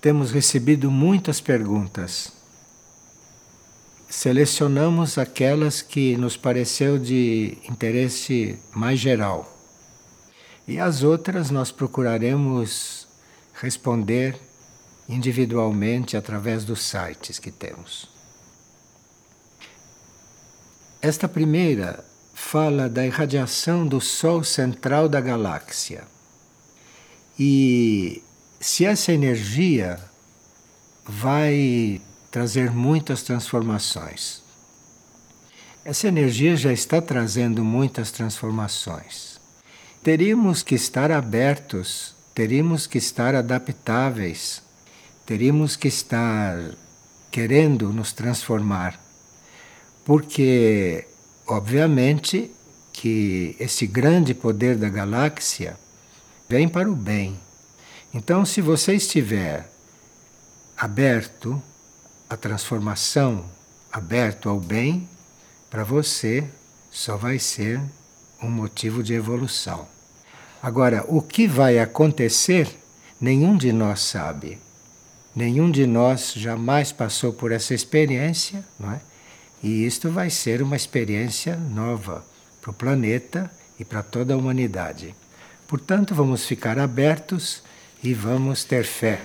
temos recebido muitas perguntas. Selecionamos aquelas que nos pareceu de interesse mais geral. E as outras nós procuraremos responder individualmente através dos sites que temos. Esta primeira fala da irradiação do Sol central da galáxia. E se essa energia vai trazer muitas transformações. Essa energia já está trazendo muitas transformações. Teríamos que estar abertos, teríamos que estar adaptáveis, teríamos que estar querendo nos transformar. Porque, obviamente, que esse grande poder da galáxia vem para o bem. Então, se você estiver aberto à transformação, aberto ao bem, para você só vai ser um motivo de evolução. Agora, o que vai acontecer, nenhum de nós sabe. Nenhum de nós jamais passou por essa experiência, não é? E isto vai ser uma experiência nova para o planeta e para toda a humanidade. Portanto, vamos ficar abertos e vamos ter fé.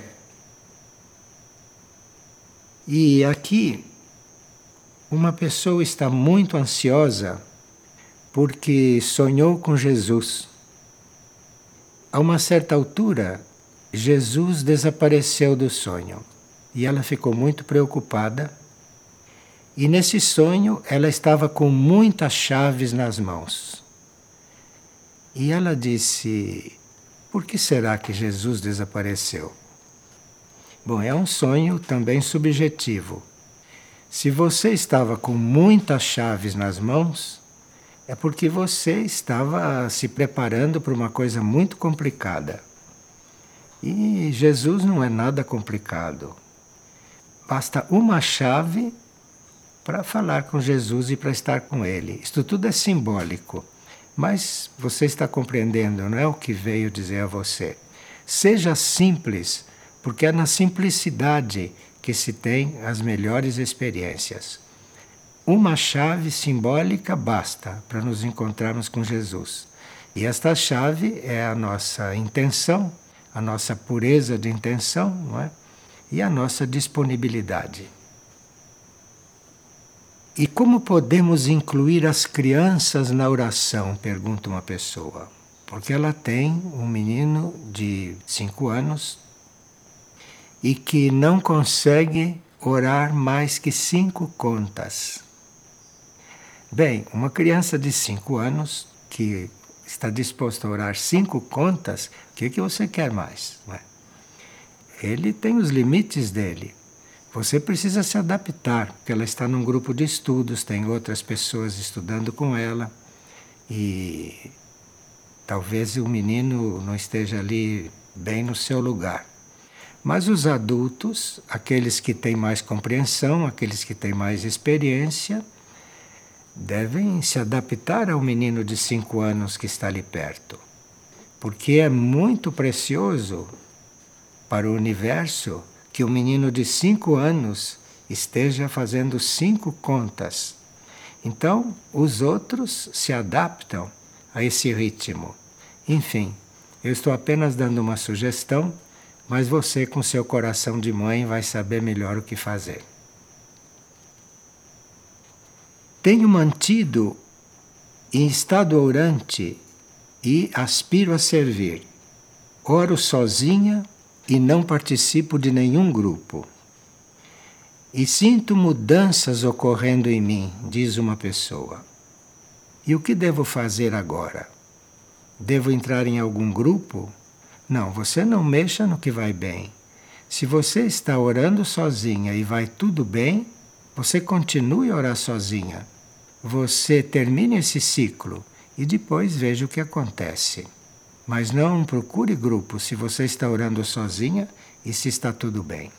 E aqui, uma pessoa está muito ansiosa porque sonhou com Jesus. A uma certa altura, Jesus desapareceu do sonho e ela ficou muito preocupada. E nesse sonho, ela estava com muitas chaves nas mãos. E ela disse: por que será que Jesus desapareceu? Bom, é um sonho também subjetivo. Se você estava com muitas chaves nas mãos, é porque você estava se preparando para uma coisa muito complicada. E Jesus não é nada complicado. Basta uma chave para falar com Jesus e para estar com Ele. Isto tudo é simbólico. Mas você está compreendendo, não é o que veio dizer a você. Seja simples, porque é na simplicidade que se tem as melhores experiências. Uma chave simbólica basta para nos encontrarmos com Jesus. E esta chave é a nossa intenção, a nossa pureza de intenção, não é? E a nossa disponibilidade. E como podemos incluir as crianças na oração? Pergunta uma pessoa. Porque ela tem um menino de 5 anos e que não consegue orar mais que 5 contas. Bem, uma criança de 5 anos que está disposta a orar 5 contas, o que você quer mais? Não é? Ele tem os limites dele. Você precisa se adaptar, porque ela está num grupo de estudos, tem outras pessoas estudando com ela e talvez o menino não esteja ali bem no seu lugar. Mas os adultos, aqueles que têm mais compreensão, aqueles que têm mais experiência, devem se adaptar ao menino de 5 anos que está ali perto. Porque é muito precioso para o universo que o menino de 5 anos esteja fazendo 5 contas. Então, os outros se adaptam a esse ritmo. Enfim, eu estou apenas dando uma sugestão, mas você, com seu coração de mãe, vai saber melhor o que fazer. Tenho mantido em estado orante e aspiro a servir. Oro sozinha e não participo de nenhum grupo. E sinto mudanças ocorrendo em mim, diz uma pessoa. E o que devo fazer agora? Devo entrar em algum grupo? Não, você não mexa no que vai bem. Se você está orando sozinha e vai tudo bem, você continue a orar sozinha. Você termine esse ciclo e depois veja o que acontece. Mas não procure grupo se você está orando sozinha e se está tudo bem.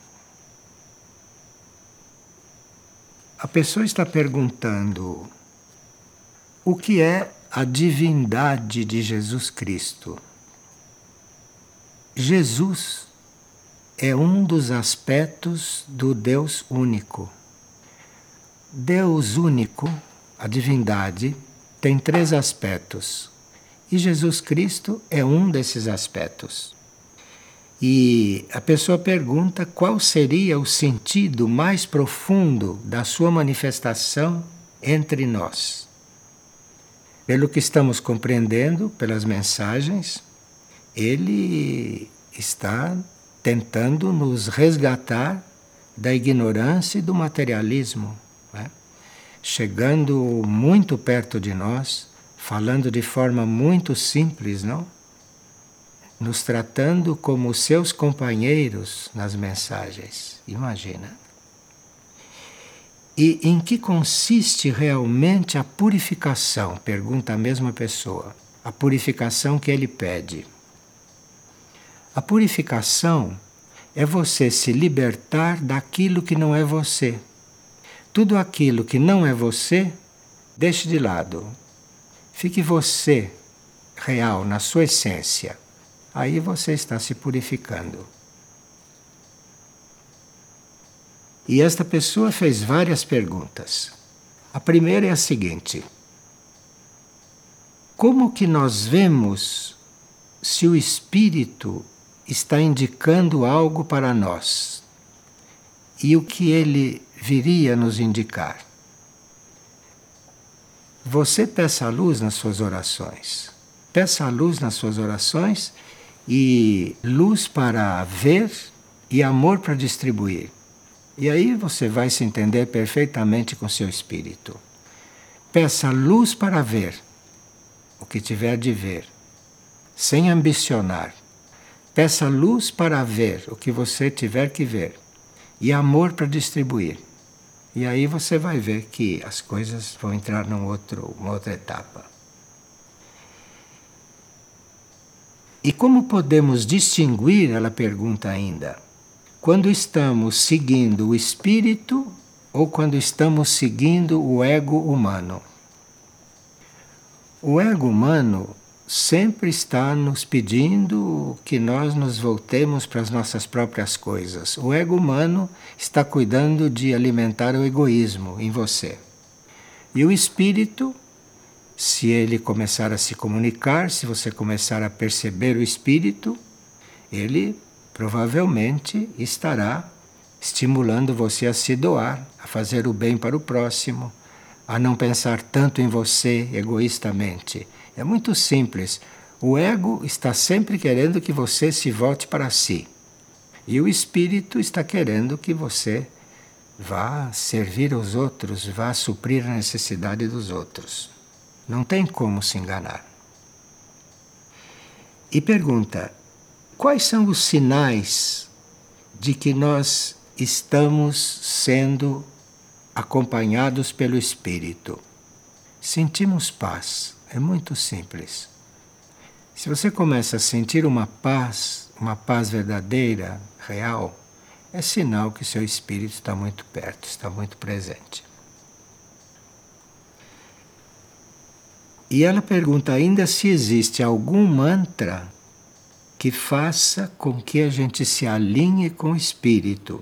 A pessoa está perguntando: o que é a divindade de Jesus Cristo? Jesus é um dos aspectos do Deus único. Deus único, a divindade, tem 3 aspectos. E Jesus Cristo é um desses aspectos. E a pessoa pergunta qual seria o sentido mais profundo da sua manifestação entre nós. Pelo que estamos compreendendo, pelas mensagens, ele está tentando nos resgatar da ignorância e do materialismo, né? Chegando muito perto de nós, falando de forma muito simples, não? Nos tratando como seus companheiros nas mensagens. Imagina. E em que consiste realmente a purificação? Pergunta a mesma pessoa. A purificação que ele pede. A purificação é você se libertar daquilo que não é você. Tudo aquilo que não é você, deixe de lado. Fique você, real, na sua essência. Aí você está se purificando. E esta pessoa fez várias perguntas. A primeira é a seguinte: como que nós vemos se o espírito está indicando algo para nós? E o que ele viria nos indicar? Você peça a luz nas suas orações. Peça a luz nas suas orações e luz para ver e amor para distribuir. E aí você vai se entender perfeitamente com seu espírito. Peça luz para ver o que tiver de ver, sem ambicionar. Peça luz para ver o que você tiver que ver e amor para distribuir. E aí você vai ver que as coisas vão entrar numa outra etapa. E como podemos distinguir, ela pergunta ainda, quando estamos seguindo o espírito ou quando estamos seguindo o ego humano? O ego humano sempre está nos pedindo que nós nos voltemos para as nossas próprias coisas. O ego humano está cuidando de alimentar o egoísmo em você. E o espírito, se ele começar a se comunicar, se você começar a perceber o espírito, ele provavelmente estará estimulando você a se doar, a fazer o bem para o próximo, a não pensar tanto em você egoístamente. É muito simples. O ego está sempre querendo que você se volte para si. E o espírito está querendo que você vá servir aos outros, vá suprir a necessidade dos outros. Não tem como se enganar. E pergunta: quais são os sinais de que nós estamos sendo acompanhados pelo Espírito? Sentimos paz. É muito simples. Se você começa a sentir uma paz verdadeira, real, é sinal que seu espírito está muito perto, está muito presente. E ela pergunta ainda se existe algum mantra que faça com que a gente se alinhe com o espírito.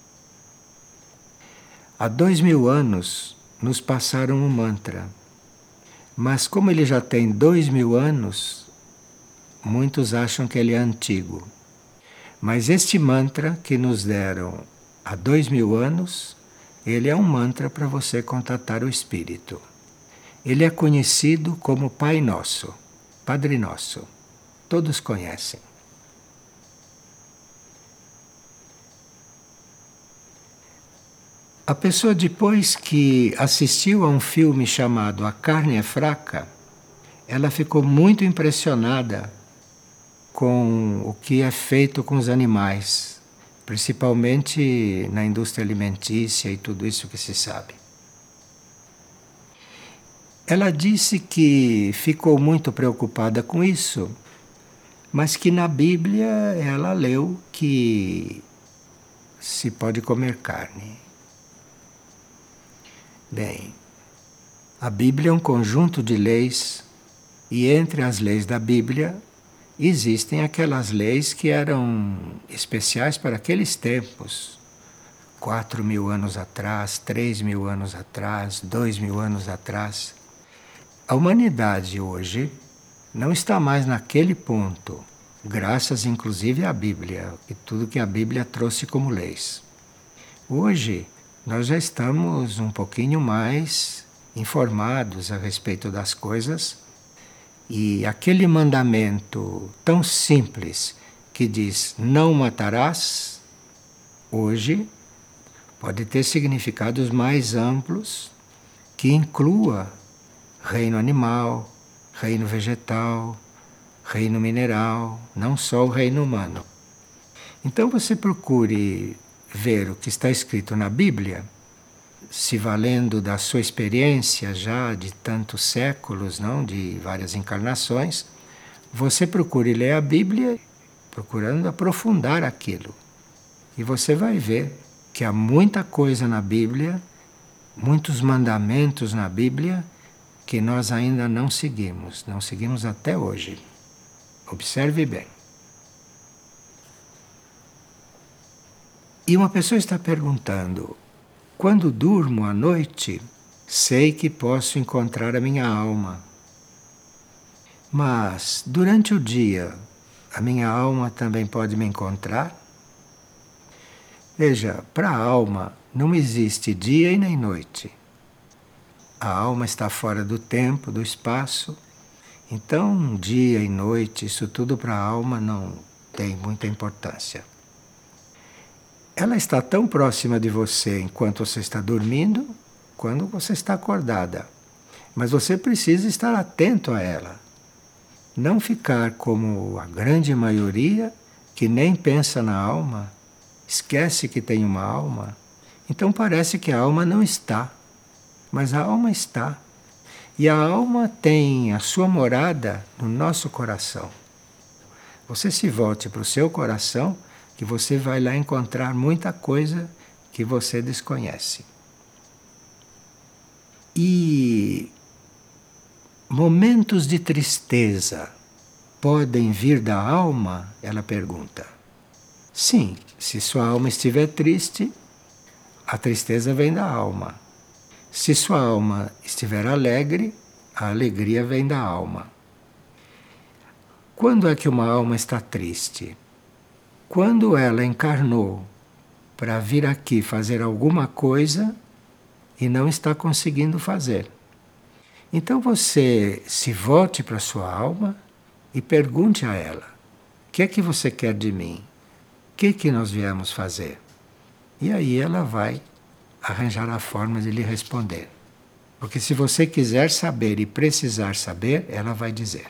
Há 2000 anos nos passaram um mantra, mas como ele já tem 2000 anos, muitos acham que ele é antigo. Mas este mantra que nos deram há 2000 anos, ele é um mantra para você contatar o espírito. Ele é conhecido como Pai Nosso, Padre Nosso. Todos conhecem. A pessoa, depois que assistiu a um filme chamado A Carne é Fraca, ela ficou muito impressionada com o que é feito com os animais, principalmente na indústria alimentícia e tudo isso que se sabe. Ela disse que ficou muito preocupada com isso, mas que na Bíblia ela leu que se pode comer carne. Bem, a Bíblia é um conjunto de leis, e entre as leis da Bíblia existem aquelas leis que eram especiais para aqueles tempos. 4.000 anos atrás, 3.000 anos atrás, 2.000 anos atrás. A humanidade hoje não está mais naquele ponto, graças inclusive à Bíblia, e tudo que a Bíblia trouxe como leis. Hoje nós já estamos um pouquinho mais informados a respeito das coisas, e aquele mandamento tão simples que diz não matarás, hoje pode ter significados mais amplos que inclua reino animal, reino vegetal, reino mineral, não só o reino humano. Então você procure ver o que está escrito na Bíblia, se valendo da sua experiência já de tantos séculos, não, de várias encarnações, você procure ler a Bíblia procurando aprofundar aquilo. E você vai ver que há muita coisa na Bíblia, muitos mandamentos na Bíblia, que nós ainda não seguimos até hoje. Observe bem. E uma pessoa está perguntando: quando durmo à noite, sei que posso encontrar a minha alma. Mas durante o dia, a minha alma também pode me encontrar? Veja, para a alma não existe dia e nem noite. A alma está fora do tempo, do espaço. Então, dia e noite, isso tudo para a alma não tem muita importância. Ela está tão próxima de você enquanto você está dormindo, quando você está acordada. Mas você precisa estar atento a ela. Não ficar como a grande maioria que nem pensa na alma, esquece que tem uma alma. Então parece que a alma não está. Mas a alma está. E a alma tem a sua morada no nosso coração. Você se volte para o seu coração, que você vai lá encontrar muita coisa que você desconhece. E momentos de tristeza podem vir da alma? Ela pergunta. Sim, se sua alma estiver triste, a tristeza vem da alma. Se sua alma estiver alegre, a alegria vem da alma. Quando é que uma alma está triste? Quando ela encarnou para vir aqui fazer alguma coisa e não está conseguindo fazer. Então você se volte para a sua alma e pergunte a ela: o que é que você quer de mim? O que é que nós viemos fazer? E aí ela vai arranjar a forma de lhe responder. Porque se você quiser saber e precisar saber, ela vai dizer.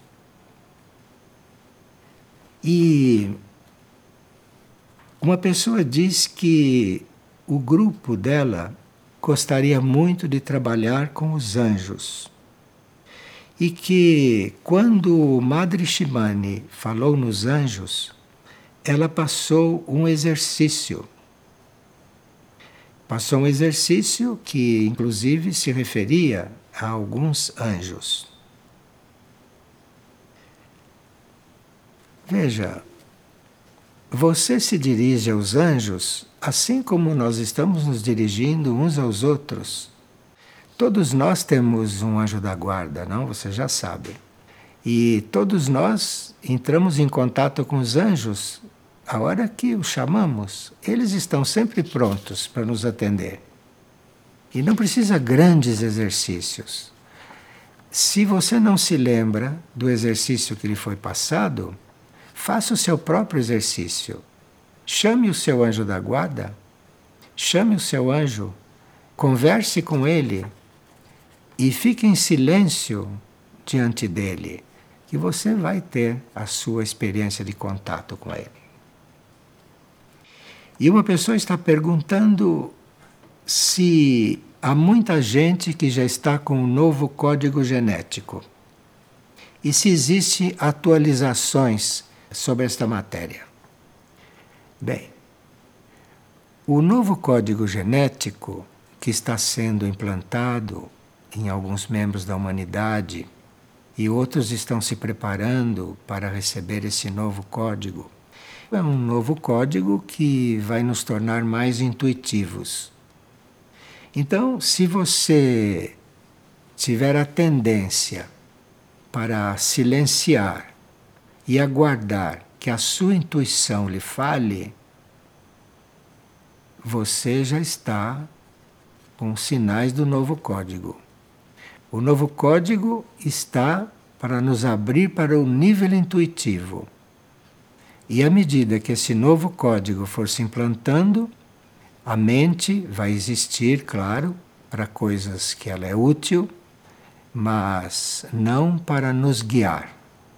E uma pessoa diz que o grupo dela gostaria muito de trabalhar com os anjos. E que quando Madre Shimane falou nos anjos, ela passou um exercício. Passou um exercício que, inclusive, se referia a alguns anjos. Veja, você se dirige aos anjos assim como nós estamos nos dirigindo uns aos outros. Todos nós temos um anjo da guarda, não? Você já sabe. E todos nós entramos em contato com os anjos a hora que os chamamos. Eles estão sempre prontos para nos atender. E não precisa grandes exercícios. Se você não se lembra do exercício que lhe foi passado, faça o seu próprio exercício. Chame o seu anjo da guarda, chame o seu anjo, converse com ele e fique em silêncio diante dele, que você vai ter a sua experiência de contato com ele. E uma pessoa está perguntando se há muita gente que já está com um novo código genético e se existem atualizações sobre esta matéria. Bem, o novo código genético que está sendo implantado em alguns membros da humanidade e outros estão se preparando para receber esse novo código. É um novo código que vai nos tornar mais intuitivos. Então, se você tiver a tendência para silenciar e aguardar que a sua intuição lhe fale, você já está com sinais do novo código. O novo código está para nos abrir para o nível intuitivo. E à medida que esse novo código for se implantando, a mente vai existir, claro, para coisas que ela é útil, mas não para nos guiar.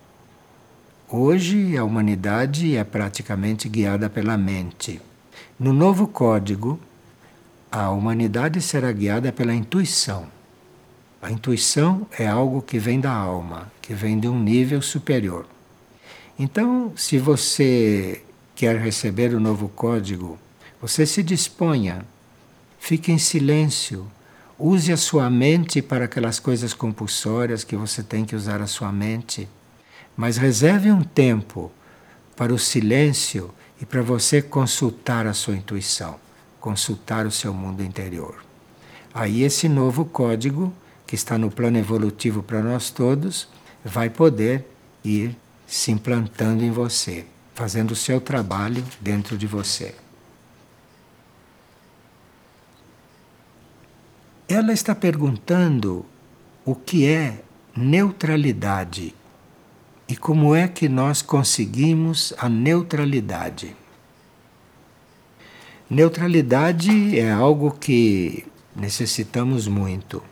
Hoje a humanidade é praticamente guiada pela mente. No novo código, a humanidade será guiada pela intuição. A intuição é algo que vem da alma, que vem de um nível superior. Então, se você quer receber o novo código, você se disponha, fique em silêncio, use a sua mente para aquelas coisas compulsórias que você tem que usar a sua mente, mas reserve um tempo para o silêncio e para você consultar a sua intuição, consultar o seu mundo interior. Aí esse novo código, que está no plano evolutivo para nós todos, vai poder ir se implantando em você, fazendo o seu trabalho dentro de você. Ela está perguntando o que é neutralidade e como é que nós conseguimos a neutralidade. Neutralidade é algo que necessitamos muito.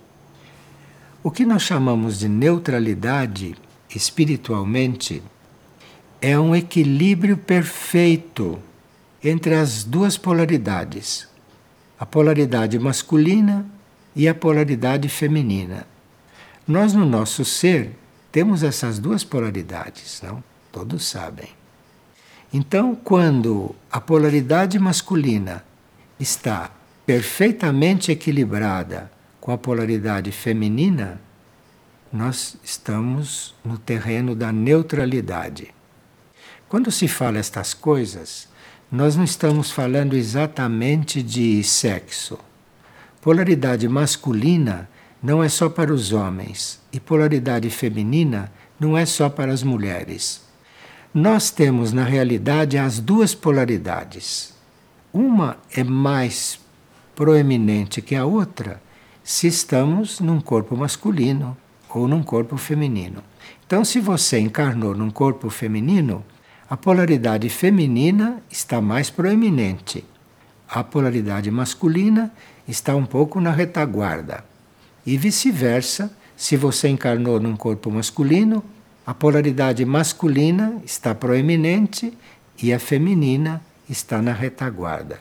O que nós chamamos de neutralidade, espiritualmente, é um equilíbrio perfeito entre as duas polaridades, a polaridade masculina e a polaridade feminina. Nós, no nosso ser, temos essas duas polaridades, não? Todos sabem. Então, quando a polaridade masculina está perfeitamente equilibrada com a polaridade feminina, nós estamos no terreno da neutralidade. Quando se fala estas coisas, nós não estamos falando exatamente de sexo. Polaridade masculina não é só para os homens e polaridade feminina não é só para as mulheres. Nós temos, na realidade, as duas polaridades. Uma é mais proeminente que a outra se estamos num corpo masculino ou num corpo feminino. Então, se você encarnou num corpo feminino, a polaridade feminina está mais proeminente. A polaridade masculina está um pouco na retaguarda. E vice-versa, se você encarnou num corpo masculino, a polaridade masculina está proeminente e a feminina está na retaguarda.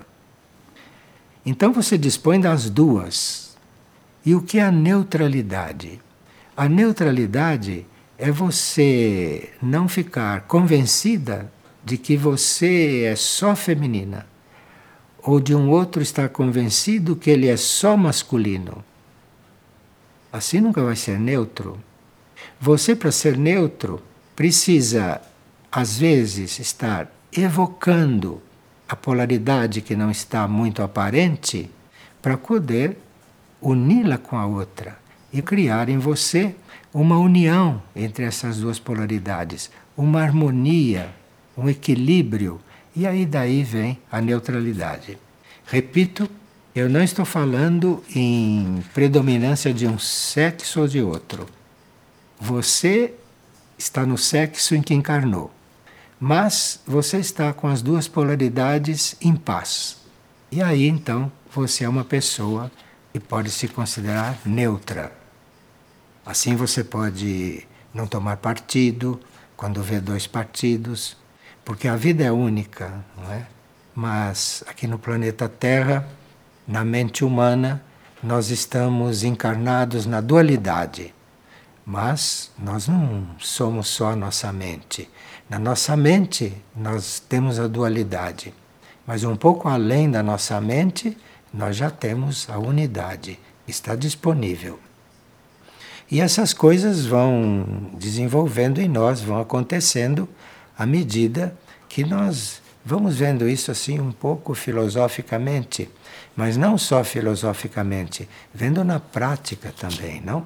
Então você dispõe das duas. E o que é a neutralidade? A neutralidade é você não ficar convencida de que você é só feminina, ou de um outro estar convencido que ele é só masculino. Assim nunca vai ser neutro. Você, para ser neutro, precisa, às vezes, estar evocando a polaridade que não está muito aparente para poder uni-la com a outra e criar em você uma união entre essas duas polaridades, uma harmonia, um equilíbrio, e aí daí vem a neutralidade. Repito, eu não estou falando em predominância de um sexo ou de outro. Você está no sexo em que encarnou, mas você está com as duas polaridades em paz. E aí então você é uma pessoa que pode se considerar neutra. Assim você pode não tomar partido quando vê dois partidos, porque a vida é única, não é? Mas aqui no planeta Terra, na mente humana, nós estamos encarnados na dualidade. Mas nós não somos só a nossa mente. Na nossa mente nós temos a dualidade, mas um pouco além da nossa mente nós já temos a unidade, está disponível. E essas coisas vão desenvolvendo em nós, vão acontecendo à medida que nós vamos vendo isso assim um pouco filosoficamente, mas não só filosoficamente, vendo na prática também, não?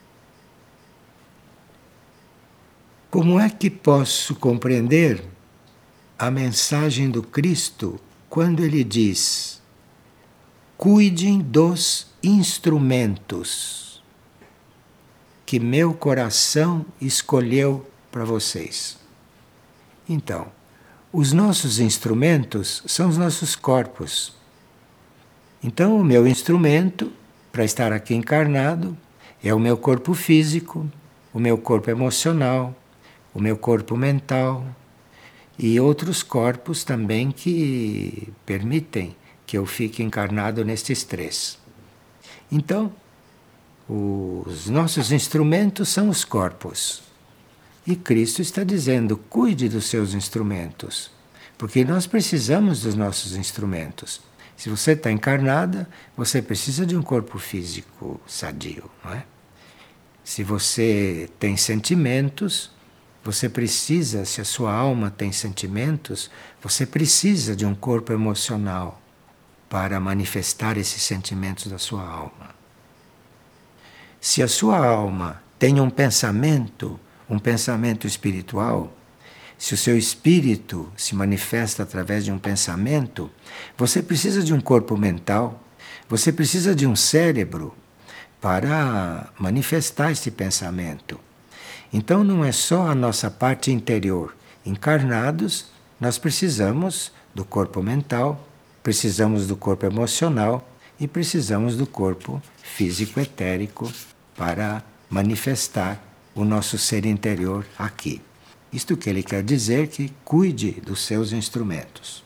Como é que posso compreender a mensagem do Cristo quando ele diz: cuidem dos instrumentos que meu coração escolheu para vocês? Então, os nossos instrumentos são os nossos corpos. Então, o meu instrumento para estar aqui encarnado é o meu corpo físico, o meu corpo emocional, o meu corpo mental e outros corpos também que permitem que eu fique encarnado nestes três. Então, os nossos instrumentos são os corpos. E Cristo está dizendo: cuide dos seus instrumentos, porque nós precisamos dos nossos instrumentos. Se você está encarnada, você precisa de um corpo físico sadio, não é? Se você tem sentimentos, você precisa, se a sua alma tem sentimentos, você precisa de um corpo emocional para manifestar esses sentimentos da sua alma. Se a sua alma tem um pensamento espiritual, se o seu espírito se manifesta através de um pensamento, você precisa de um corpo mental, você precisa de um cérebro para manifestar esse pensamento. Então não é só a nossa parte interior. Encarnados, nós precisamos do corpo mental, precisamos do corpo emocional e precisamos do corpo físico-etérico para manifestar o nosso ser interior aqui. Isto que ele quer dizer, que cuide dos seus instrumentos.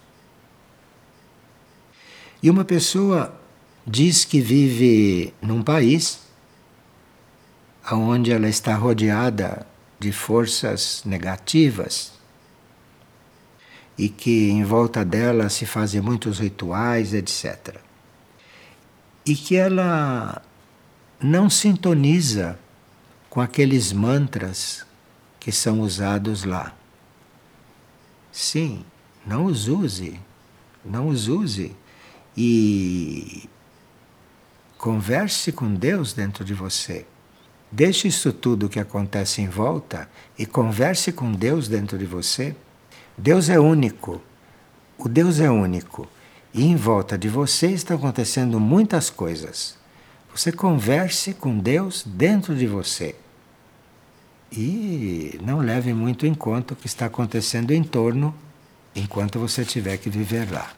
E uma pessoa diz que vive num país onde ela está rodeada de forças negativas e que em volta dela se fazem muitos rituais, etc. E que ela não sintoniza com aqueles mantras que são usados lá. Sim, não os use. Não os use. E converse com Deus dentro de você. Deixe isso tudo que acontece em volta e converse com Deus dentro de você. Deus é único. O Deus é único. E em volta de você estão acontecendo muitas coisas. Você converse com Deus dentro de você. E não leve muito em conta o que está acontecendo em torno enquanto você tiver que viver lá.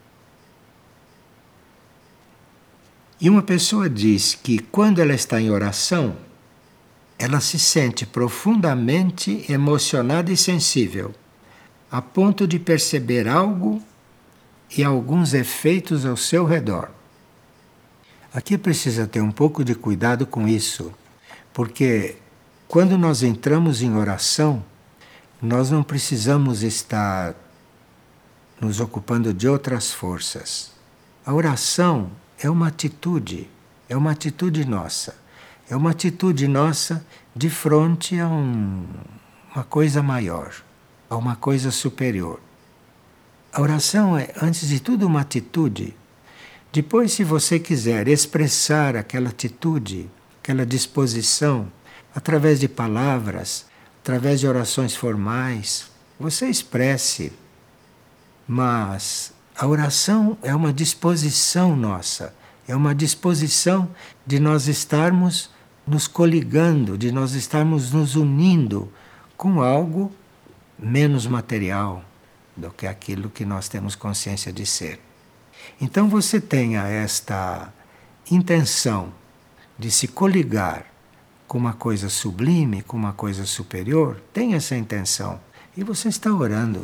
E uma pessoa diz que quando ela está em oração, ela se sente profundamente emocionada e sensível, a ponto de perceber algo e alguns efeitos ao seu redor. Aqui precisa ter um pouco de cuidado com isso, porque quando nós entramos em oração, nós não precisamos estar nos ocupando de outras forças. A oração é uma atitude nossa. É uma atitude nossa de frente a uma coisa maior, a uma coisa superior. A oração é, antes de tudo, uma atitude. Depois, se você quiser expressar aquela atitude, aquela disposição, através de palavras, através de orações formais, você expresse. Mas a oração é uma disposição nossa, é uma disposição de nós estarmos nos coligando, de nós estarmos nos unindo com algo menos material do que aquilo que nós temos consciência de ser. Então você tenha esta intenção de se coligar com uma coisa sublime, com uma coisa superior, tenha essa intenção e você está orando.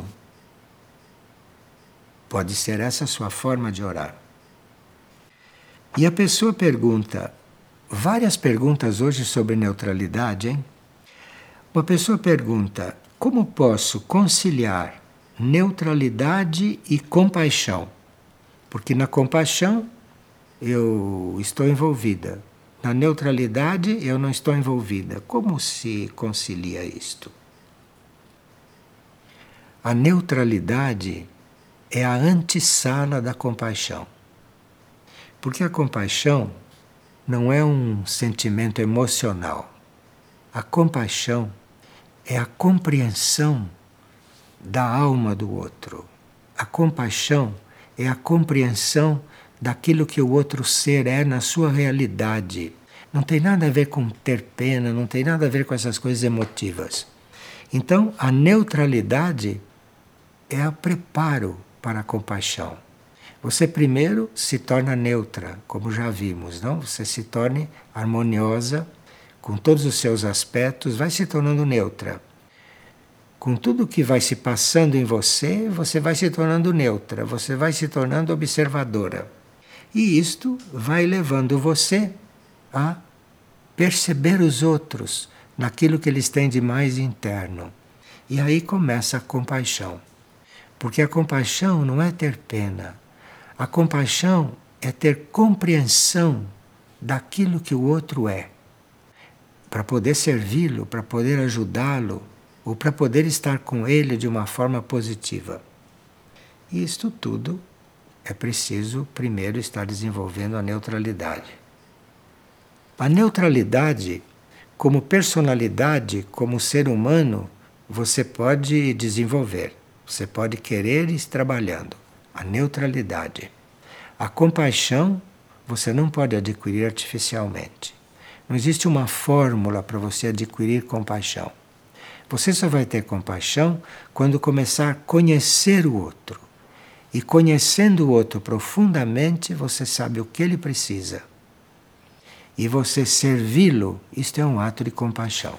Pode ser essa a sua forma de orar. E a pessoa pergunta, várias perguntas hoje sobre neutralidade, hein? Uma pessoa pergunta, como posso conciliar neutralidade e compaixão? Porque na compaixão eu estou envolvida. Na neutralidade eu não estou envolvida. Como se concilia isto? A neutralidade é a antessala da compaixão. Porque a compaixão não é um sentimento emocional. A compaixão é a compreensão da alma do outro. A compaixão é a compreensão daquilo que o outro ser é na sua realidade. Não tem nada a ver com ter pena, não tem nada a ver com essas coisas emotivas. Então, a neutralidade é o preparo para a compaixão. Você primeiro se torna neutra, como já vimos, não? Você se torne harmoniosa, com todos os seus aspectos, vai se tornando neutra. Com tudo que vai se passando em você, você vai se tornando neutra, você vai se tornando observadora. E isto vai levando você a perceber os outros naquilo que eles têm de mais interno. E aí começa a compaixão. Porque a compaixão não é ter pena. A compaixão é ter compreensão daquilo que o outro é. Para poder servi-lo, para poder ajudá-lo, ou para poder estar com ele de uma forma positiva. E isto tudo é preciso primeiro estar desenvolvendo a neutralidade. A neutralidade, como personalidade, como ser humano, você pode desenvolver. Você pode querer ir trabalhando. A neutralidade. A compaixão você não pode adquirir artificialmente. Não existe uma fórmula para você adquirir compaixão. Você só vai ter compaixão quando começar a conhecer o outro. E conhecendo o outro profundamente, você sabe o que ele precisa. E você servi-lo, isto é um ato de compaixão.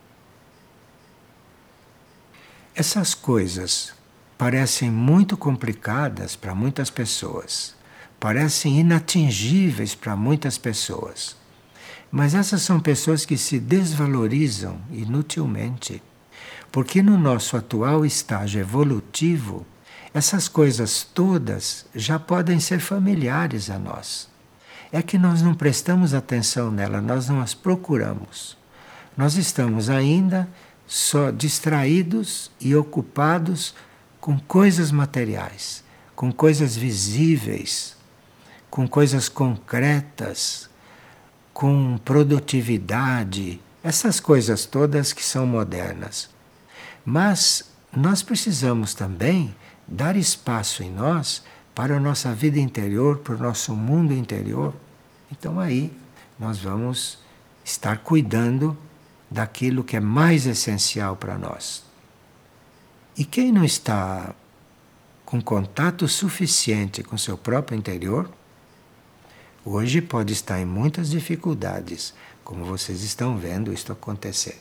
Essas coisas parecem muito complicadas para muitas pessoas, parecem inatingíveis para muitas pessoas. Mas essas são pessoas que se desvalorizam inutilmente, porque no nosso atual estágio evolutivo, essas coisas todas já podem ser familiares a nós. É que nós não prestamos atenção nelas, nós não as procuramos. Nós estamos ainda só distraídos e ocupados com coisas materiais, com coisas visíveis, com coisas concretas, com produtividade, essas coisas todas que são modernas. Mas nós precisamos também dar espaço em nós para a nossa vida interior, para o nosso mundo interior. Então aí nós vamos estar cuidando daquilo que é mais essencial para nós. E quem não está com contato suficiente com seu próprio interior, hoje pode estar em muitas dificuldades, como vocês estão vendo isto acontecer.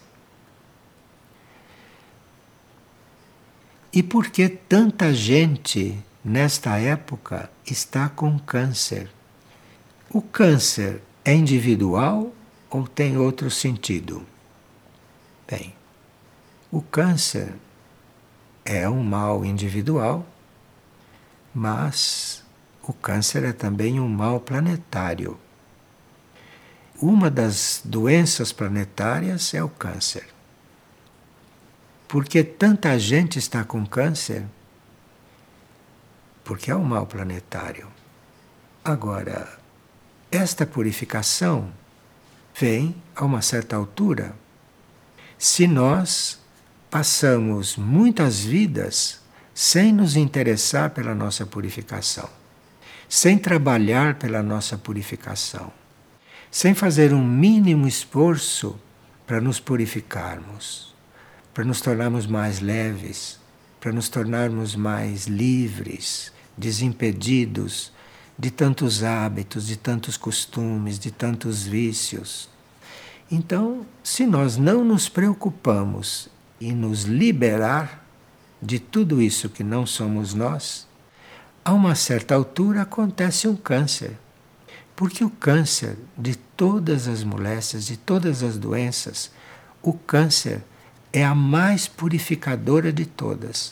E por que tanta gente nesta época está com câncer? O câncer é individual ou tem outro sentido? Bem, o câncer é um mal individual, mas o câncer é também um mal planetário. Uma das doenças planetárias é o câncer. Por que tanta gente está com câncer? Porque é um mal planetário. Agora, esta purificação vem a uma certa altura se nós passamos muitas vidas sem nos interessar pela nossa purificação, sem trabalhar pela nossa purificação, sem fazer um mínimo esforço para nos purificarmos, para nos tornarmos mais leves, para nos tornarmos mais livres, desimpedidos de tantos hábitos, de tantos costumes, de tantos vícios. Então, se nós não nos preocupamos em nos liberar de tudo isso que não somos nós, a uma certa altura acontece um câncer. Porque o câncer de todas as moléstias, de todas as doenças, o câncer é a mais purificadora de todas.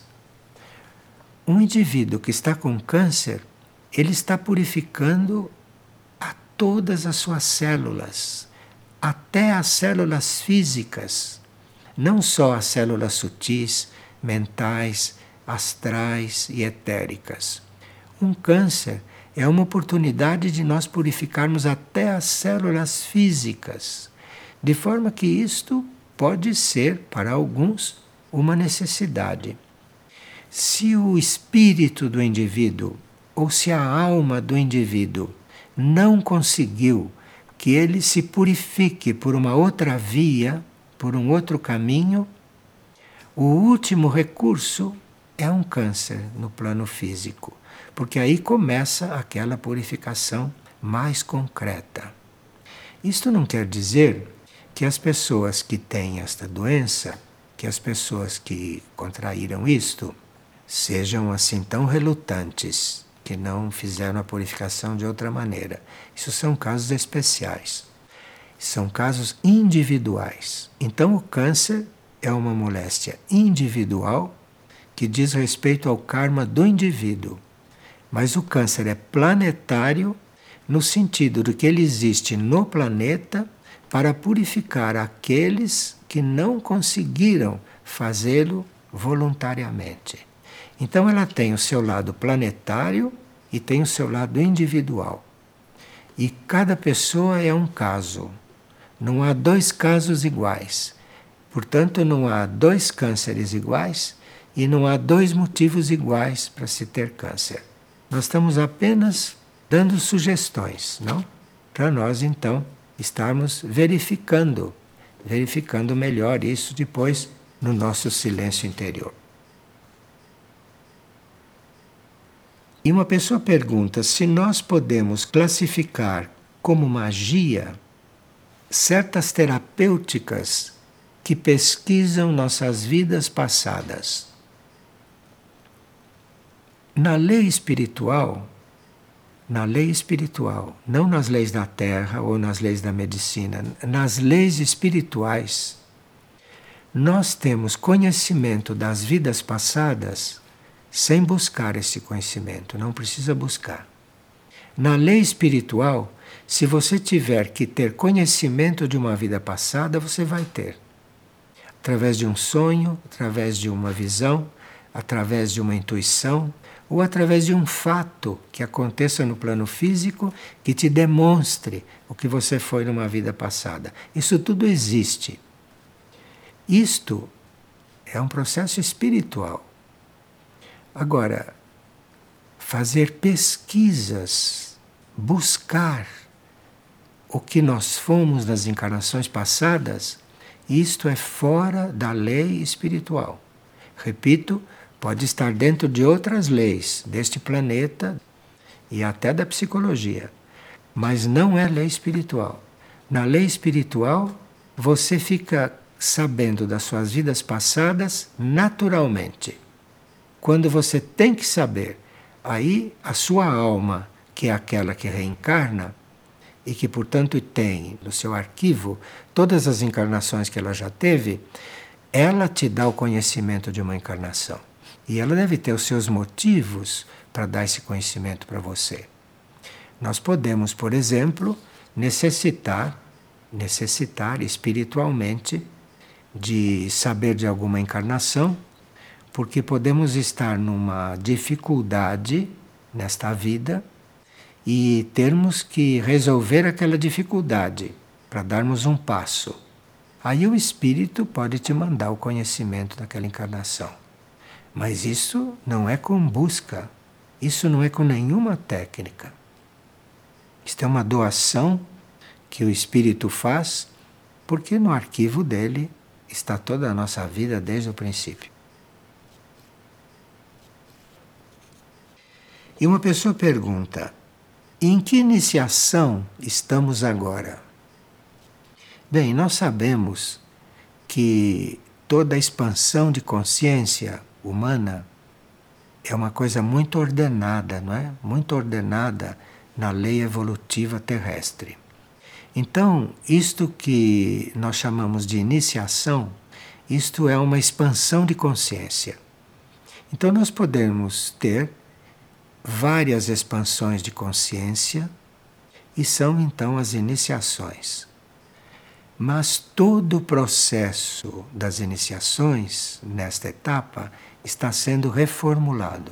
Um indivíduo que está com câncer, ele está purificando a todas as suas células, até as células físicas, não só as células sutis, mentais, astrais e etéricas. Um câncer é uma oportunidade de nós purificarmos até as células físicas, de forma que isto pode ser, para alguns, uma necessidade. Se o espírito do indivíduo ou se a alma do indivíduo não conseguiu que ele se purifique por uma outra via, por um outro caminho, o último recurso é um câncer no plano físico, porque aí começa aquela purificação mais concreta. Isto não quer dizer que as pessoas que têm esta doença, que as pessoas que contraíram isto, sejam assim tão relutantes que não fizeram a purificação de outra maneira. Isso são casos especiais. São casos individuais. Então o câncer é uma moléstia individual que diz respeito ao karma do indivíduo. Mas o câncer é planetário no sentido de que ele existe no planeta para purificar aqueles que não conseguiram fazê-lo voluntariamente. Então ela tem o seu lado planetário e tem o seu lado individual. E cada pessoa é um caso. Não há dois casos iguais. Portanto, não há dois cânceres iguais e não há dois motivos iguais para se ter câncer. Nós estamos apenas dando sugestões, não? Para nós, então, estarmos verificando melhor isso depois no nosso silêncio interior. E uma pessoa pergunta se nós podemos classificar como magia certas terapêuticas que pesquisam nossas vidas passadas. Na lei espiritual, não nas leis da Terra ou nas leis da medicina, nas leis espirituais, nós temos conhecimento das vidas passadas sem buscar esse conhecimento, não precisa buscar. Na lei espiritual, se você tiver que ter conhecimento de uma vida passada, você vai ter. Através de um sonho, através de uma visão, através de uma intuição, ou através de um fato que aconteça no plano físico que te demonstre o que você foi numa vida passada. Isso tudo existe. Isto é um processo espiritual. Agora, fazer pesquisas, buscar o que nós fomos nas encarnações passadas, isto é fora da lei espiritual. Repito, pode estar dentro de outras leis deste planeta e até da psicologia, mas não é lei espiritual. Na lei espiritual, você fica sabendo das suas vidas passadas naturalmente. Quando você tem que saber, aí a sua alma, que é aquela que reencarna, e que, portanto, tem no seu arquivo todas as encarnações que ela já teve, ela te dá o conhecimento de uma encarnação. E ela deve ter os seus motivos para dar esse conhecimento para você. Nós podemos, por exemplo, necessitar espiritualmente de saber de alguma encarnação, porque podemos estar numa dificuldade nesta vida e termos que resolver aquela dificuldade para darmos um passo. Aí o espírito pode te mandar o conhecimento daquela encarnação. Mas isso não é com busca, isso não é com nenhuma técnica. Isto é uma doação que o espírito faz, porque no arquivo dele está toda a nossa vida desde o princípio. E uma pessoa pergunta: em que iniciação estamos agora? Bem, nós sabemos que toda a expansão de consciência humana é uma coisa muito ordenada, não é? Muito ordenada na lei evolutiva terrestre. Então, isto que nós chamamos de iniciação, isto é uma expansão de consciência. Então, nós podemos ter várias expansões de consciência e são então as iniciações. Mas todo o processo das iniciações, nesta etapa, está sendo reformulado.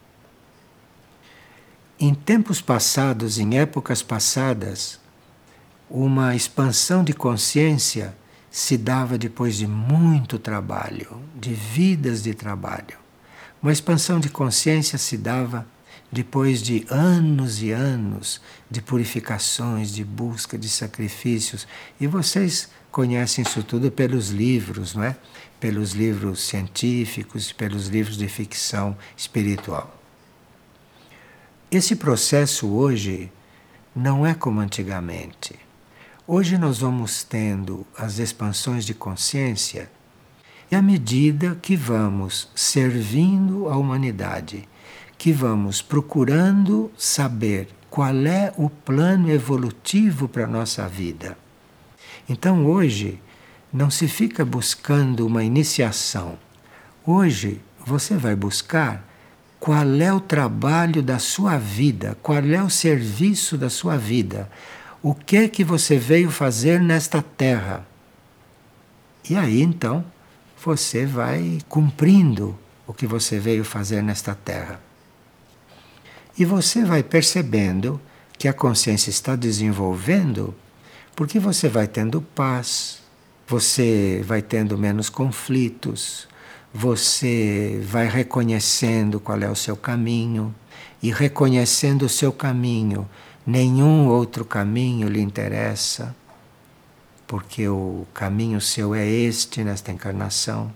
Em tempos passados, em épocas passadas, uma expansão de consciência se dava depois de muito trabalho, de vidas de trabalho. Uma expansão de consciência se dava depois de anos e anos de purificações, de busca, de sacrifícios. E vocês conhecem isso tudo pelos livros, não é? Pelos livros científicos, pelos livros de ficção espiritual. Esse processo hoje não é como antigamente. Hoje nós vamos tendo as expansões de consciência e à medida que vamos servindo a humanidade, que vamos procurando saber qual é o plano evolutivo para a nossa vida. Então hoje não se fica buscando uma iniciação. Hoje você vai buscar qual é o trabalho da sua vida, qual é o serviço da sua vida, o que é que você veio fazer nesta terra. E aí então você vai cumprindo o que você veio fazer nesta terra. E você vai percebendo que a consciência está desenvolvendo porque você vai tendo paz, você vai tendo menos conflitos, você vai reconhecendo qual é o seu caminho, e reconhecendo o seu caminho, nenhum outro caminho lhe interessa, porque o caminho seu é este nesta encarnação.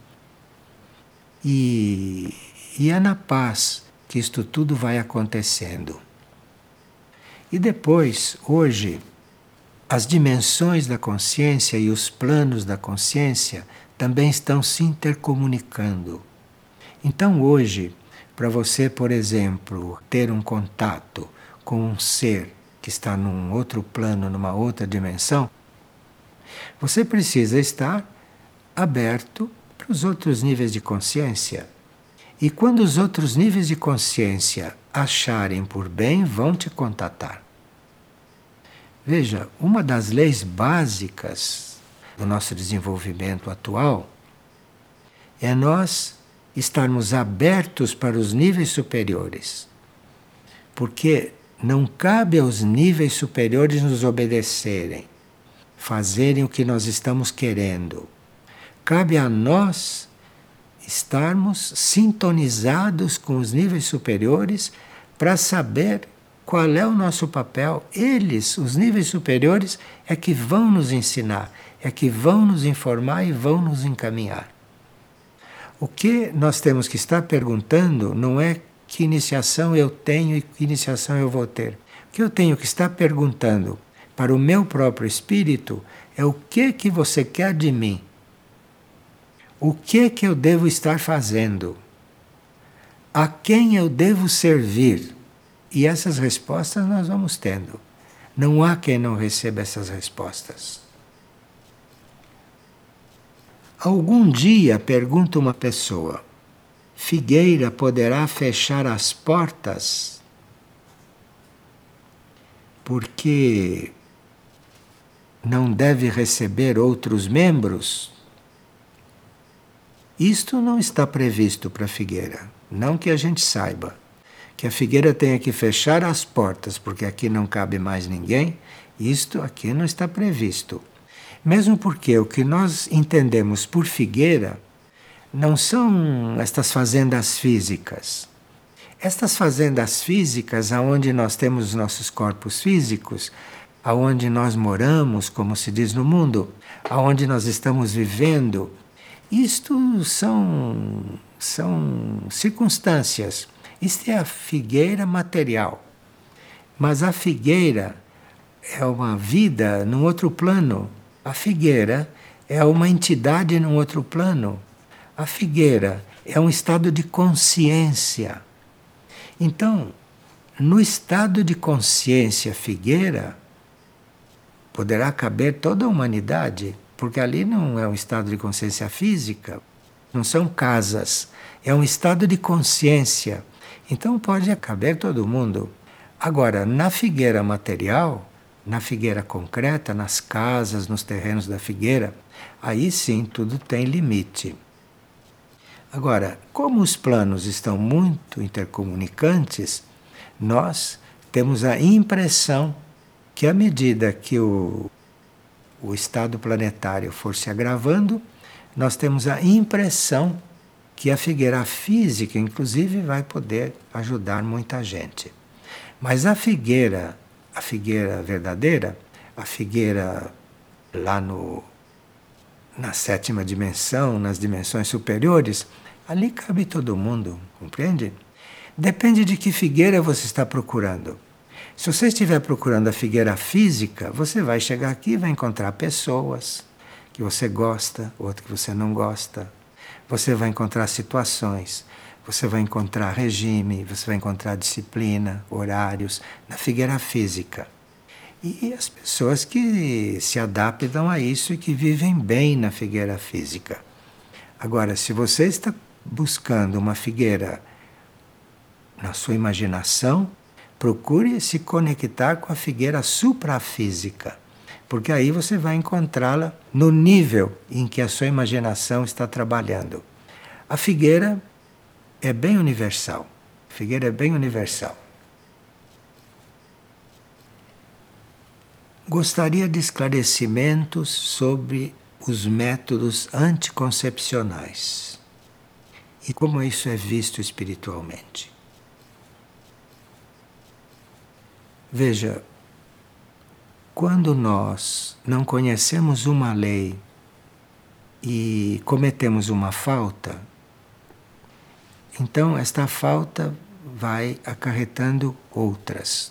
E é na paz que isto tudo vai acontecendo. E depois, hoje, as dimensões da consciência e os planos da consciência também estão se intercomunicando. Então hoje, para você, por exemplo, ter um contato com um ser que está num outro plano, numa outra dimensão, você precisa estar aberto para os outros níveis de consciência. E quando os outros níveis de consciência acharem por bem, vão te contatar. Veja, uma das leis básicas do nosso desenvolvimento atual é nós estarmos abertos para os níveis superiores. Porque não cabe aos níveis superiores nos obedecerem, fazerem o que nós estamos querendo. Cabe a nós estarmos sintonizados com os níveis superiores para saber qual é o nosso papel. Eles, os níveis superiores, é que vão nos ensinar, é que vão nos informar e vão nos encaminhar. O que nós temos que estar perguntando não é que iniciação eu tenho e que iniciação eu vou ter. O que eu tenho que estar perguntando para o meu próprio espírito é o que você quer de mim. O que eu devo estar fazendo? A quem eu devo servir? E essas respostas nós vamos tendo. Não há quem não receba essas respostas. Algum dia, pergunta uma pessoa, Figueira poderá fechar as portas porque não deve receber outros membros? Isto não está previsto para a Figueira, não que a gente saiba. Que a Figueira tenha que fechar as portas porque aqui não cabe mais ninguém, isto aqui não está previsto. Mesmo porque o que nós entendemos por Figueira não são estas fazendas físicas. Estas fazendas físicas, aonde nós temos os nossos corpos físicos, aonde nós moramos, como se diz no mundo, aonde nós estamos vivendo, isto são circunstâncias. Isto é a figueira material. Mas a figueira é uma vida num outro plano. A figueira é uma entidade num outro plano. A figueira é um estado de consciência. Então, no estado de consciência figueira, poderá caber toda a humanidade, porque ali não é um estado de consciência física, não são casas, é um estado de consciência. Então pode caber todo mundo. Agora, na figueira material, na figueira concreta, nas casas, nos terrenos da figueira, aí sim tudo tem limite. Agora, como os planos estão muito intercomunicantes, nós temos a impressão que à medida que o estado planetário for se agravando, nós temos a impressão que a figueira física, inclusive, vai poder ajudar muita gente. Mas a figueira verdadeira, a figueira lá na sétima dimensão, nas dimensões superiores, ali cabe todo mundo, compreende? Depende de que figueira você está procurando. Se você estiver procurando a figueira física, você vai chegar aqui e vai encontrar pessoas que você gosta, outras que você não gosta. Você vai encontrar situações, você vai encontrar regime, você vai encontrar disciplina, horários, na figueira física. E as pessoas que se adaptam a isso e que vivem bem na figueira física. Agora, se você está buscando uma figueira na sua imaginação, procure se conectar com a figueira suprafísica, porque aí você vai encontrá-la no nível em que a sua imaginação está trabalhando. A figueira é bem universal. A figueira é bem universal. Gostaria de esclarecimentos sobre os métodos anticoncepcionais e como isso é visto espiritualmente. Veja, quando nós não conhecemos uma lei e cometemos uma falta, então esta falta vai acarretando outras.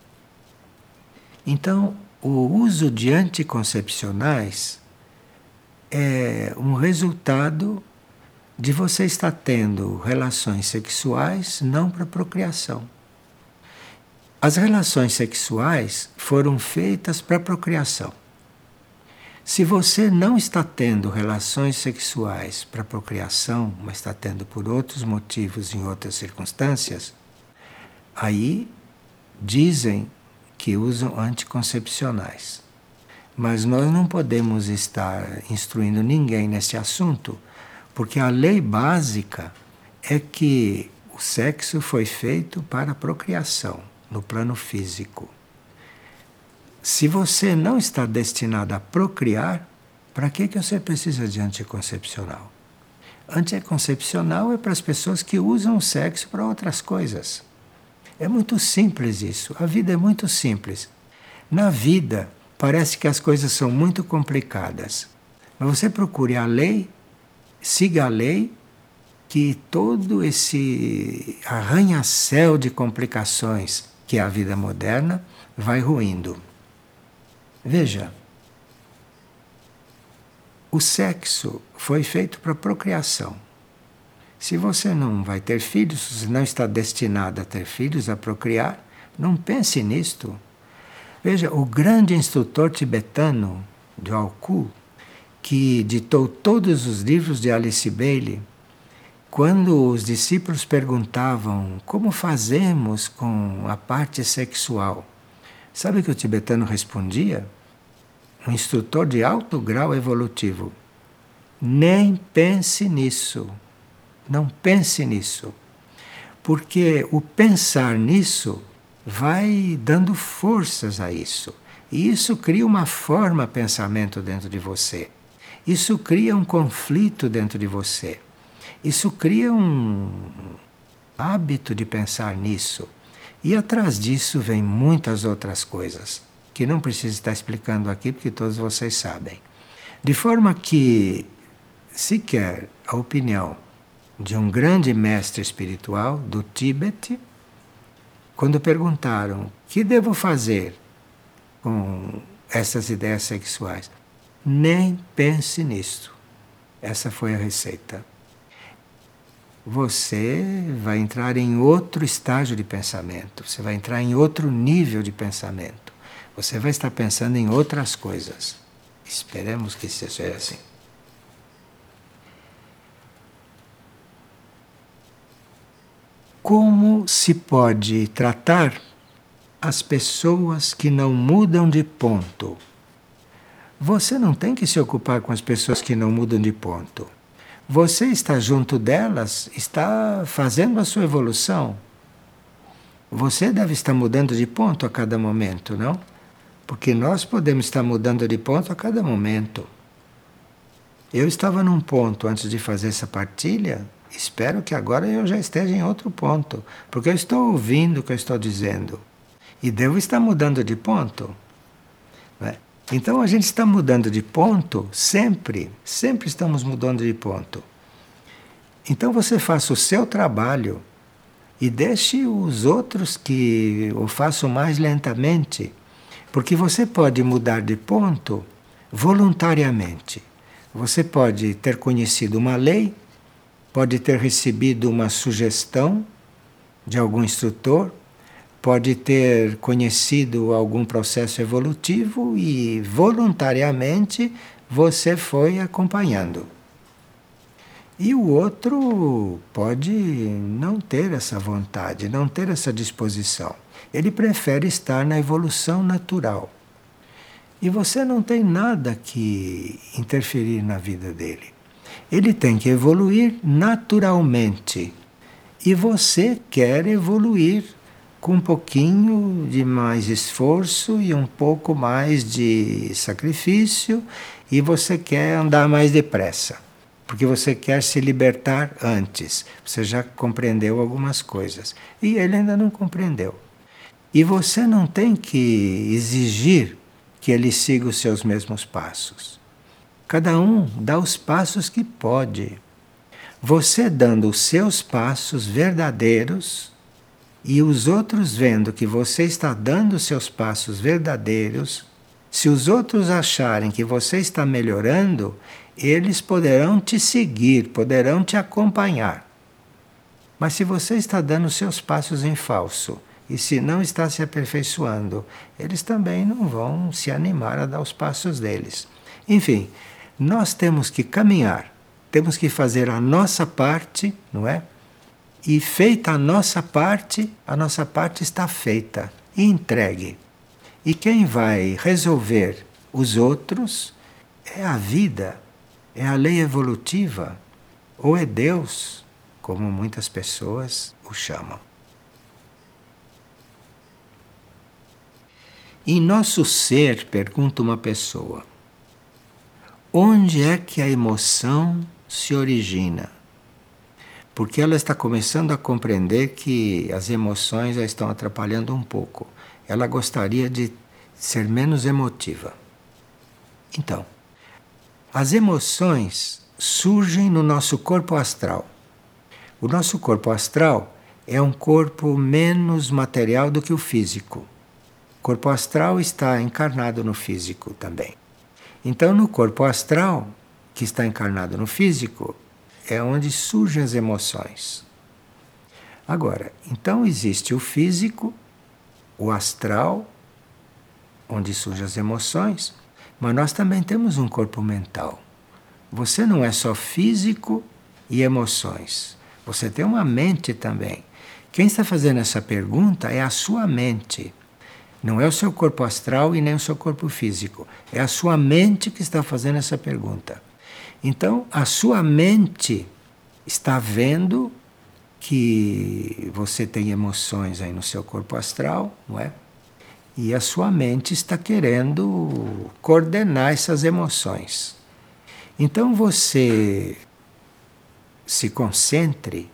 Então, o uso de anticoncepcionais é um resultado de você estar tendo relações sexuais não para procriação. As relações sexuais foram feitas para procriação. Se você não está tendo relações sexuais para procriação, mas está tendo por outros motivos em outras circunstâncias, aí dizem que usam anticoncepcionais. Mas nós não podemos estar instruindo ninguém nesse assunto, porque a lei básica é que o sexo foi feito para a procriação, no plano físico. Se você não está destinado a procriar, para que você precisa de anticoncepcional? Anticoncepcional é para as pessoas que usam o sexo para outras coisas. É muito simples isso. A vida é muito simples. Na vida, parece que as coisas são muito complicadas. Mas você procure a lei, siga a lei, que todo esse arranha-céu de complicações que é a vida moderna vai ruindo. Veja, o sexo foi feito para procriação. Se você não vai ter filhos, se você não está destinado a ter filhos, a procriar, não pense nisto. Veja, o grande instrutor tibetano, Gyalku, que ditou todos os livros de Alice Bailey, quando os discípulos perguntavam como fazemos com a parte sexual, sabe o que o tibetano respondia? Um instrutor de alto grau evolutivo. Nem pense nisso. Não pense nisso. Porque o pensar nisso vai dando forças a isso. E isso cria uma forma de pensamento dentro de você. Isso cria um conflito dentro de você. Isso cria um hábito de pensar nisso. E atrás disso vem muitas outras coisas, que não preciso estar explicando aqui, porque todos vocês sabem. De forma que, se quer a opinião de um grande mestre espiritual do Tíbete, quando perguntaram: o que devo fazer com essas ideias sexuais? Nem pense nisso. Essa foi a receita. Você vai entrar em outro estágio de pensamento, você vai entrar em outro nível de pensamento. Você vai estar pensando em outras coisas. Esperemos que seja assim. Como se pode tratar as pessoas que não mudam de ponto. Você não tem que se ocupar com as pessoas que não mudam de ponto. Você está junto delas, está fazendo a sua evolução. Você deve estar mudando de ponto a cada momento, não? Porque nós podemos estar mudando de ponto a cada momento. Eu estava num ponto antes de fazer essa partilha, espero que agora eu já esteja em outro ponto, porque eu estou ouvindo o que eu estou dizendo. E devo estar mudando de ponto. Né? Então a gente está mudando de ponto sempre, sempre estamos mudando de ponto. Então você faça o seu trabalho e deixe os outros que o façam mais lentamente, porque você pode mudar de ponto voluntariamente. Você pode ter conhecido uma lei, pode ter recebido uma sugestão de algum instrutor, pode ter conhecido algum processo evolutivo e voluntariamente você foi acompanhando. E o outro pode não ter essa vontade, não ter essa disposição. Ele prefere estar na evolução natural. E você não tem nada que interferir na vida dele. Ele tem que evoluir naturalmente. E você quer evoluir com um pouquinho de mais esforço e um pouco mais de sacrifício, e você quer andar mais depressa, porque você quer se libertar antes. Você já compreendeu algumas coisas e ele ainda não compreendeu. E você não tem que exigir que ele siga os seus mesmos passos. Cada um dá os passos que pode. Você dando os seus passos verdadeiros e os outros vendo que você está dando os seus passos verdadeiros, se os outros acharem que você está melhorando, eles poderão te seguir, poderão te acompanhar. Mas se você está dando os seus passos em falso, e se não está se aperfeiçoando, eles também não vão se animar a dar os passos deles. Enfim, nós temos que caminhar, temos que fazer a nossa parte, não é? E feita a nossa parte está feita e entregue. E quem vai resolver os outros é a vida, é a lei evolutiva, ou é Deus, como muitas pessoas o chamam. Em nosso ser, pergunta uma pessoa, onde é que a emoção se origina? Porque ela está começando a compreender que as emoções a estão atrapalhando um pouco. Ela gostaria de ser menos emotiva. Então, as emoções surgem no nosso corpo astral. O nosso corpo astral é um corpo menos material do que o físico. O corpo astral está encarnado no físico também. Então, no corpo astral, que está encarnado no físico, é onde surgem as emoções. Agora, então existe o físico, o astral, onde surgem as emoções, mas nós também temos um corpo mental. Você não é só físico e emoções. Você tem uma mente também. Quem está fazendo essa pergunta é a sua mente. Não é o seu corpo astral e nem o seu corpo físico. É a sua mente que está fazendo essa pergunta. Então, a sua mente está vendo que você tem emoções aí no seu corpo astral, não é? E a sua mente está querendo coordenar essas emoções. Então você se concentre,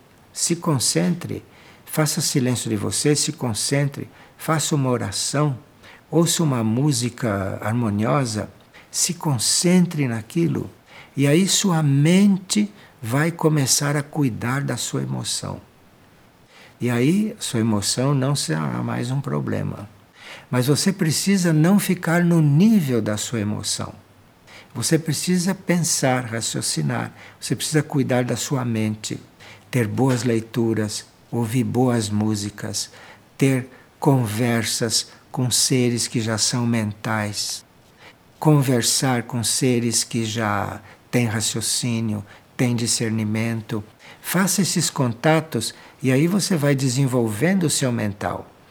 faça silêncio de você, se concentre, faça uma oração, ouça uma música harmoniosa, se concentre naquilo. E aí sua mente vai começar a cuidar da sua emoção. E aí sua emoção não será mais um problema. Mas você precisa não ficar no nível da sua emoção. Você precisa pensar, raciocinar. Você precisa cuidar da sua mente. Ter boas leituras, ouvir boas músicas, ter conversas com seres que já são mentais. Conversar com seres que já têm raciocínio, têm discernimento. Faça esses contatos e aí você vai desenvolvendo o seu mental.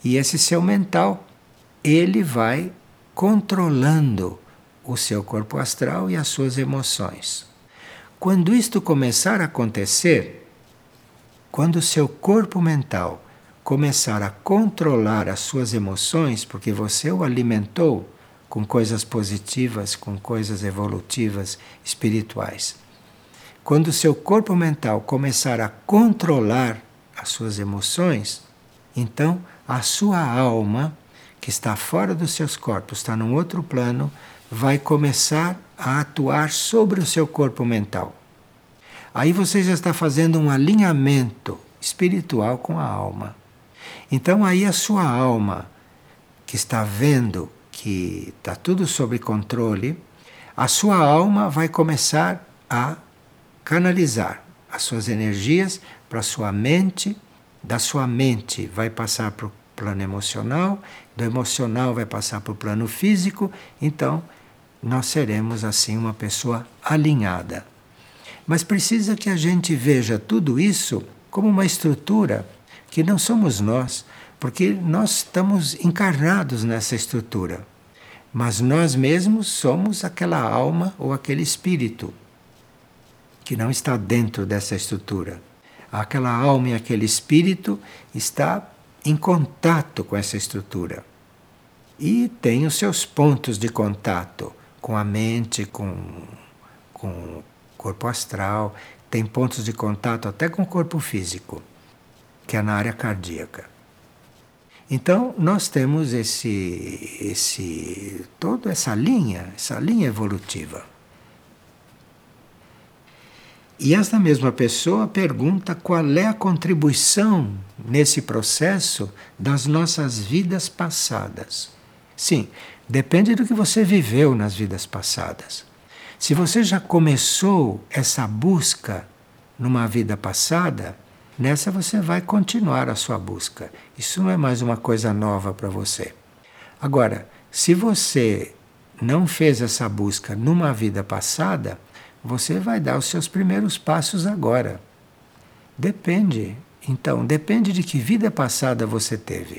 E esse seu mental, ele vai controlando o seu corpo astral e as suas emoções. Quando isto começar a acontecer, quando o seu corpo mental começar a controlar as suas emoções, porque você o alimentou com coisas positivas, com coisas evolutivas, espirituais. Quando o seu corpo mental começar a controlar as suas emoções, então a sua alma, que está fora dos seus corpos, está num outro plano, vai começar a atuar sobre o seu corpo mental. Aí você já está fazendo um alinhamento espiritual com a alma. Então aí a sua alma, que está vendo que está tudo sob controle, a sua alma vai começar a canalizar as suas energias para a sua mente, da sua mente vai passar para o plano emocional, do emocional vai passar para o plano físico, então nós seremos assim uma pessoa alinhada. Mas precisa que a gente veja tudo isso como uma estrutura que não somos nós, porque nós estamos encarnados nessa estrutura. Mas nós mesmos somos aquela alma ou aquele espírito que não está dentro dessa estrutura. Aquela alma e aquele espírito está em contato com essa estrutura. E tem os seus pontos de contato com a mente, com o corpo astral, tem pontos de contato até com o corpo físico, que é na área cardíaca. Então, nós temos toda essa linha evolutiva. E esta mesma pessoa pergunta qual é a contribuição nesse processo das nossas vidas passadas. Sim, depende do que você viveu nas vidas passadas. Se você já começou essa busca numa vida passada, nessa você vai continuar a sua busca. Isso não é mais uma coisa nova para você. Agora, se você não fez essa busca numa vida passada, você vai dar os seus primeiros passos agora. Depende. Então, depende de que vida passada você teve.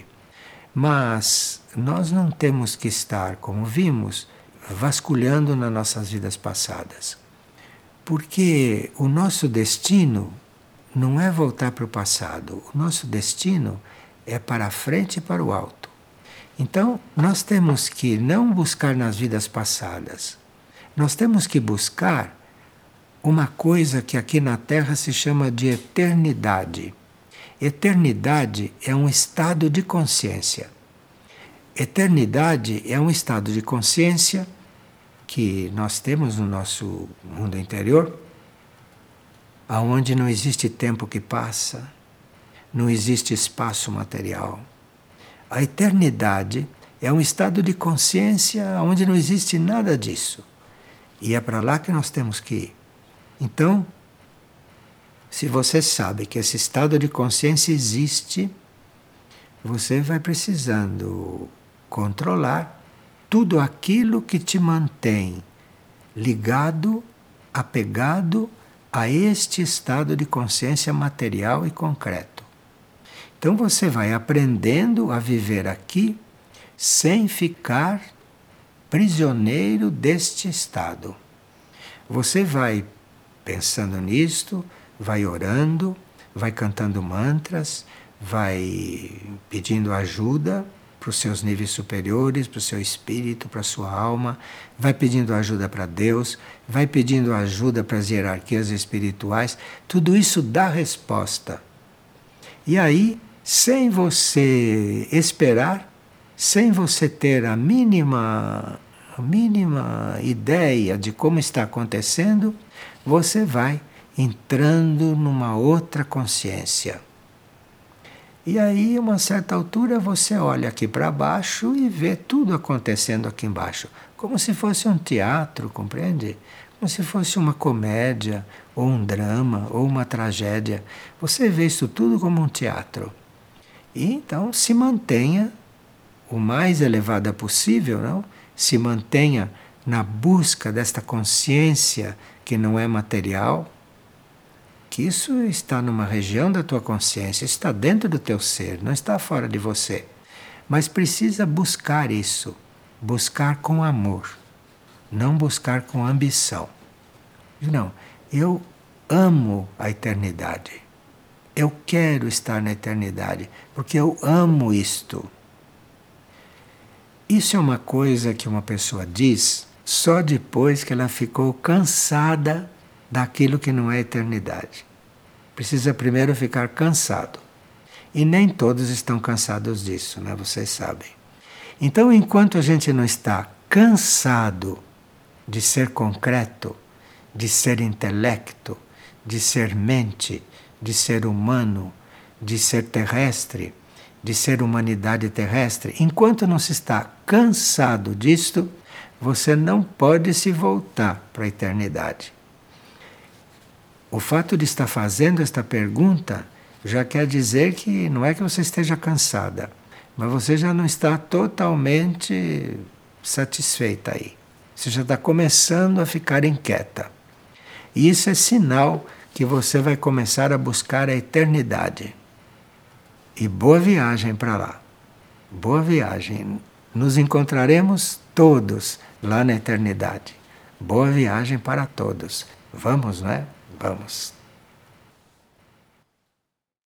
Mas nós não temos que estar, como vimos, vasculhando nas nossas vidas passadas. Porque o nosso destino não é voltar para o passado. O nosso destino é para a frente e para o alto. Então, nós temos que não buscar nas vidas passadas. Nós temos que buscar uma coisa que aqui na Terra se chama de eternidade. Eternidade é um estado de consciência. Eternidade é um estado de consciência que nós temos no nosso mundo interior, aonde não existe tempo que passa, não existe espaço material. A eternidade é um estado de consciência onde não existe nada disso. E é para lá que nós temos que ir. Então, se você sabe que esse estado de consciência existe, você vai precisando controlar tudo aquilo que te mantém ligado, apegado a este estado de consciência material e concreto. Então você vai aprendendo a viver aqui sem ficar prisioneiro deste estado. Você vai pensando nisto, vai orando, vai cantando mantras, vai pedindo ajuda para os seus níveis superiores, para o seu espírito, para a sua alma, vai pedindo ajuda para Deus, vai pedindo ajuda para as hierarquias espirituais. Tudo isso dá resposta. E aí, sem você esperar, sem você ter a mínima ideia de como está acontecendo, você vai entrando numa outra consciência. E aí, a uma certa altura, você olha aqui para baixo e vê tudo acontecendo aqui embaixo. Como se fosse um teatro, compreende? Como se fosse uma comédia, ou um drama, ou uma tragédia. Você vê isso tudo como um teatro. E então se mantenha o mais elevada possível, não? Se mantenha na busca desta consciência que não é material, que isso está numa região da tua consciência, está dentro do teu ser, não está fora de você. Mas precisa buscar isso, buscar com amor, não buscar com ambição. Não, eu amo a eternidade. Eu quero estar na eternidade, porque eu amo isto. Isso é uma coisa que uma pessoa diz só depois que ela ficou cansada daquilo que não é eternidade. Precisa primeiro ficar cansado. E nem todos estão cansados disso, né? Vocês sabem. Então, enquanto a gente não está cansado de ser concreto, de ser intelecto, de ser mente, de ser humano, de ser terrestre, de ser humanidade terrestre, enquanto não se está cansado disto, você não pode se voltar para a eternidade. O fato de estar fazendo esta pergunta já quer dizer que não é que você esteja cansada, mas você já não está totalmente satisfeita aí. Você já está começando a ficar inquieta. E isso é sinal que você vai começar a buscar a eternidade. E boa viagem para lá. Boa viagem. Nos encontraremos todos lá na eternidade. Boa viagem para todos. Vamos, não é? Vamos.